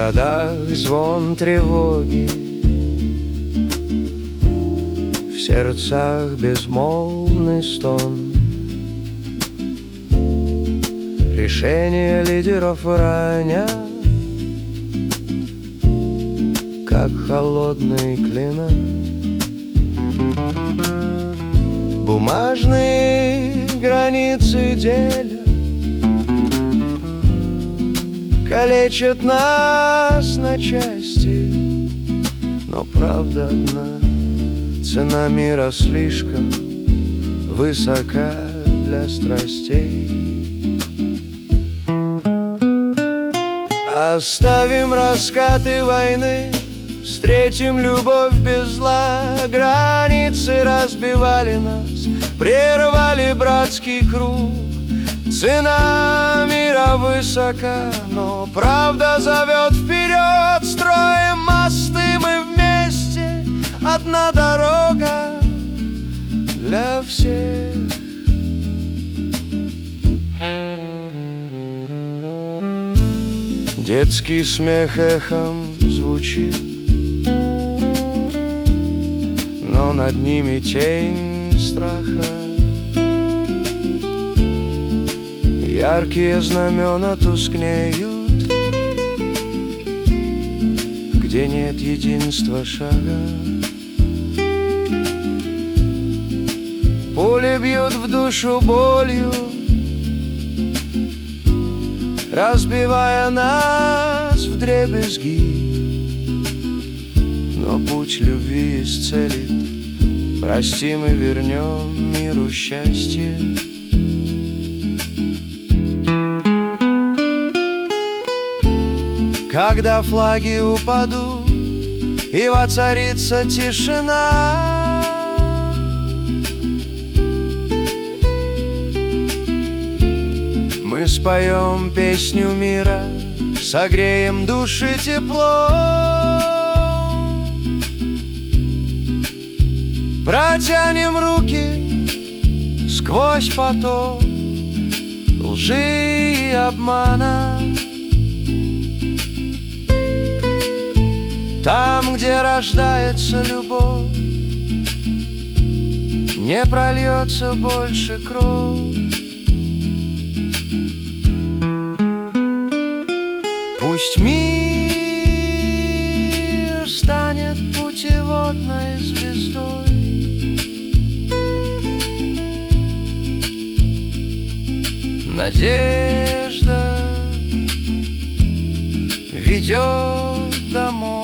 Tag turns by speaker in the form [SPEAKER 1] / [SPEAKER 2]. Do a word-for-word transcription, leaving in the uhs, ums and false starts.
[SPEAKER 1] городах звон тревоги, в сердцах безмолвный стон. Решения лидеров ранят, как холодный клинок. Бумажные границы делят, калечат нас на части, но правда одна: цена мира слишком высока для страстей. Оставим раскаты войны, встретим любовь без зла. Границы разбивали нас, прервали братский круг. Цена мира высока, но правда зовет вперед. Строим мосты мы вместе, одна дорога для всех. Детский смех эхом звучит, но над ними тень страха. Яркие знамена тускнеют, где нет единства шага. Пули бьют в душу болью, разбивая нас вдребезги. Но путь любви исцелит, простим и вернем миру счастье. Когда флаги упадут и воцарится тишина, мы споем песню мира, согреем души тепло. Протянем руки сквозь поток лжи и обмана. Там, где рождается любовь, не прольется больше кровь. Пусть мир станет путеводной звездой, надежда ведет домой.